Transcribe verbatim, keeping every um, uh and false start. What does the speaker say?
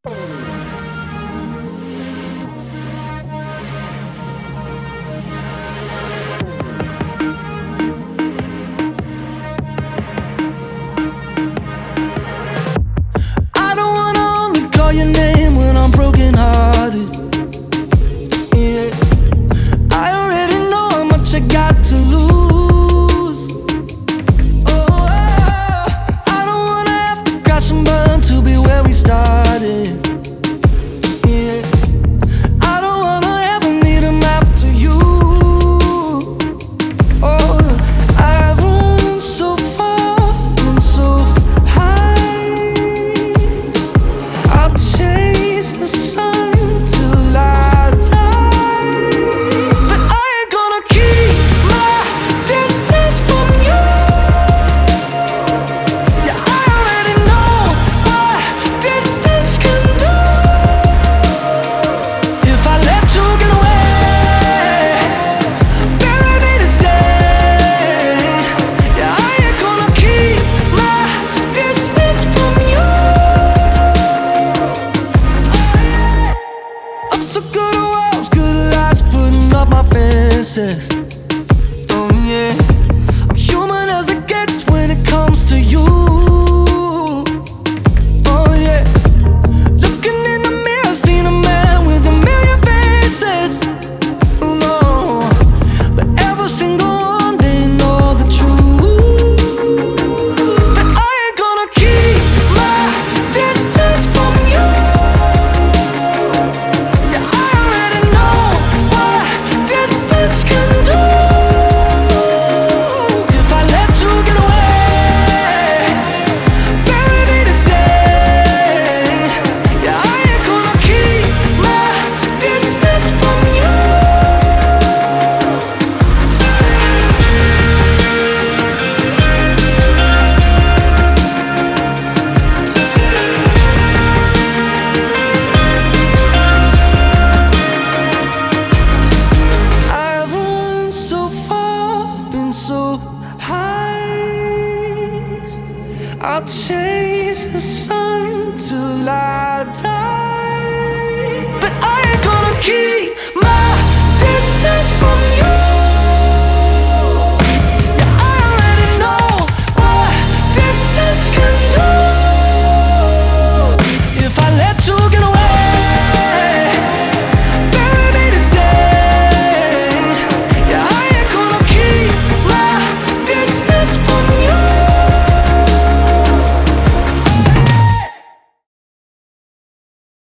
I don't wanna only call your name when I'm brokenhearted. Yeah, I already know how much I got to lose. Oh, I don't wanna have to crash and burn to be where we started. Yeah, I don't wanna ever need a map to you. Oh, I've run so far and so high. I'll chase the sun till I die, but I ain't gonna keep my distance from you. Yeah, I already know what distance can do. If I let you get away, bury me today. Yeah, I ain't gonna keep my distance from you. I'm so good at walls, good at lies, putting up my fences. Oh yeah, I'm human as it gets when it comes to you. Oh yeah, looking in the mirror, seen a man with a million faces. Oh no, but every single one, they know the truth. But I ain't gonna keep my distance from you. Yeah, I already know what distance can do. If I let you get away, bury me today. Yeah, I ain't gonna keep my distance from you. I've run so far, been so high. I'll chase the sun till I die, but I ain't gonna keep my distance from you. Yeah, I already know what distance can do. If I let you get away,